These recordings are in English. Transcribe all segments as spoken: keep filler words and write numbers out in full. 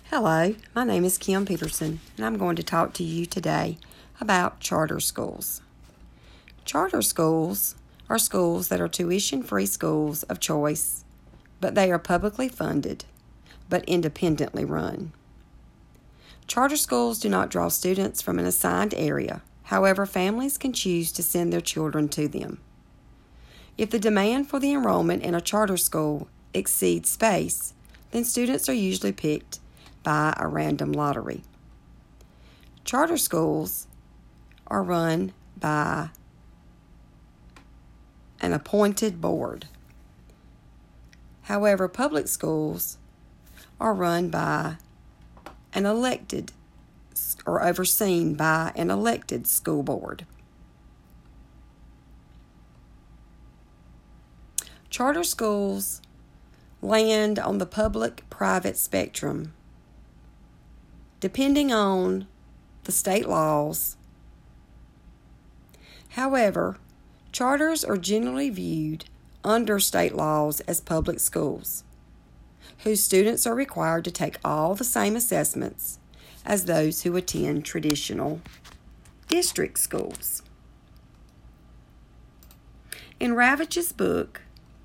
Hello, my name is Kim Peterson, and I'm going to talk to you today about charter schools. Charter schools are schools that are tuition-free schools of choice, but they are publicly funded, but independently run. Charter schools do not draw students from an assigned area. However, families can choose to send their children to them. If the demand for the enrollment in a charter school exceeds space, then students are usually picked by a random lottery. Charter schools are run by an appointed board. However, public schools are run by an elected or overseen by an elected school board. Charter schools land on the public-private spectrum, depending on the state laws. However, charters are generally viewed under state laws as public schools, whose students are required to take all the same assessments as those who attend traditional district schools. In Ravage's book,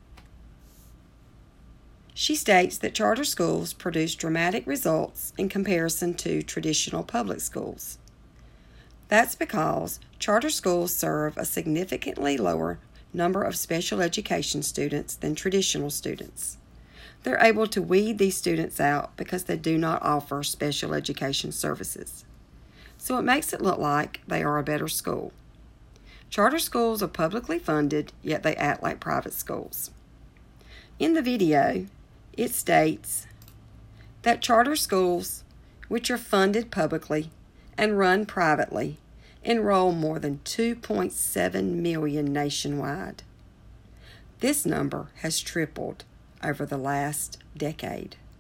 she states that charter schools produce dramatic results in comparison to traditional public schools. That's because charter schools serve a significantly lower number of special education students than traditional students. They're able to weed these students out because they do not offer special education services. So it makes it look like they are a better school. Charter schools are publicly funded, yet they act like private schools. In the video, it states that charter schools, which are funded publicly and run privately, enroll more than two point seven million nationwide. This number has tripled over the last decade.